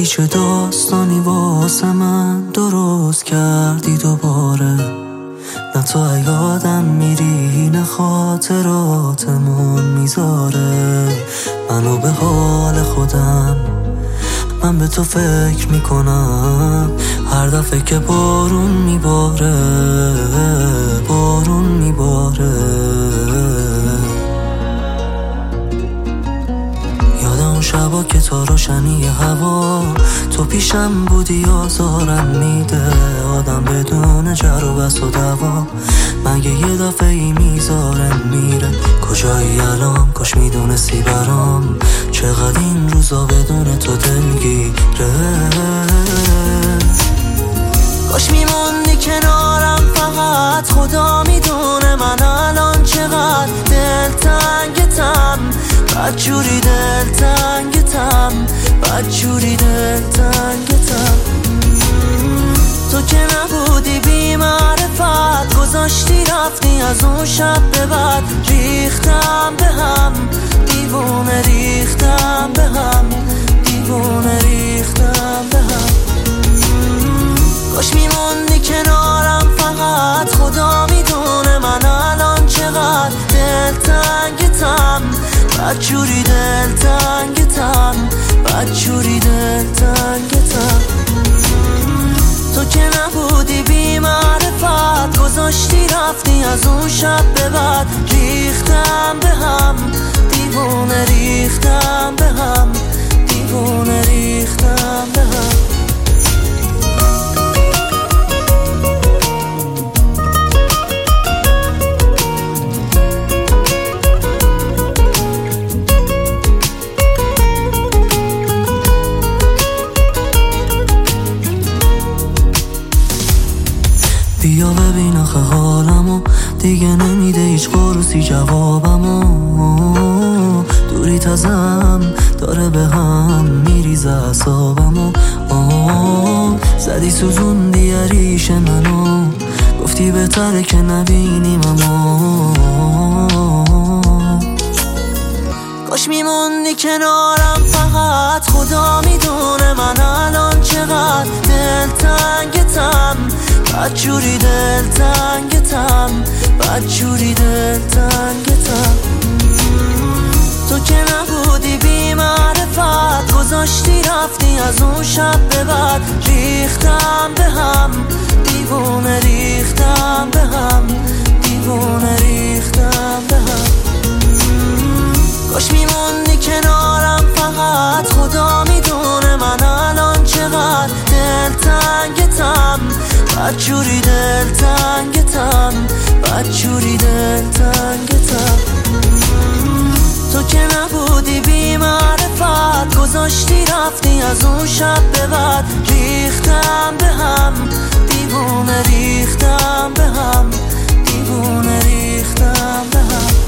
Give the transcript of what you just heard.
دیدی چه داستانی واسه من درست کردی دوباره. نه تا یادم میری نه خاطراتمون میذاره منو به حال خودم. من به تو فکر میکنم هر دفعه که بارون میباره، بارون میباره. یادم اون شبا که تا روشنی هوا تو پیشم بودی آزارم میده. آدم بدون جر و بس و دوا مگه یه دفعه ای میذاره میره. کجایی الان کاش میدونستی برام چقدر این روزا بدون تو دلگیره. کاش میموندی کنارم فقط خدا میدونه من الان چقدر دلتنگتم. بدجوری دلتنگتم، بدجوری دلتنگتم. تو که نبودی بی معرفت گذاشتی رفتی از اون شب به بعد. ریختم به هم دیوونه، ریختم به هم دیوونه، ریختم به هم. کاش میموندی کنارم فقط خدا میدونه من الان چقدر دلتنگتم. بدجوری دلتنگتم، بدجوری دلتنگتم. تو که نبودی بی معرفت گذاشتی رفتی از اون شب به بعد. ریختم به هم دیوونه، ریختم به هم دیوونه، ریختم به هم. بیا ببین آخه حالمو دیگه نمیده هیچ قرصی جوابمو. دوریت ازم داره به هم میریزه اعصابمو. زدی سوزوندی ریش منو گفتی بهتره که نبینیممو. کاش میموندی کنارم فقط خدا میدونه من الان چقدر دلتنگتم. بدجوری دلتنگتم، بدجوری دلتنگتم. تو که نبودی بی معرفت گذاشتی رفتی از اون شب به بعد. ریختم به هم دیوونه، ریختم به هم دیوونه، ریختم به هم. کاش میموندی کنارم فقط خدا میدونه من الان چقدر دلتنگتم. بدجوری دلتنگتم، بدجوری دلتنگتم. تو که نبودی بی معرفت گذاشتی رفتی از اون شب به بعد. ریختم به هم دیوونه، ریختم به هم دیوونه، ریختم به هم.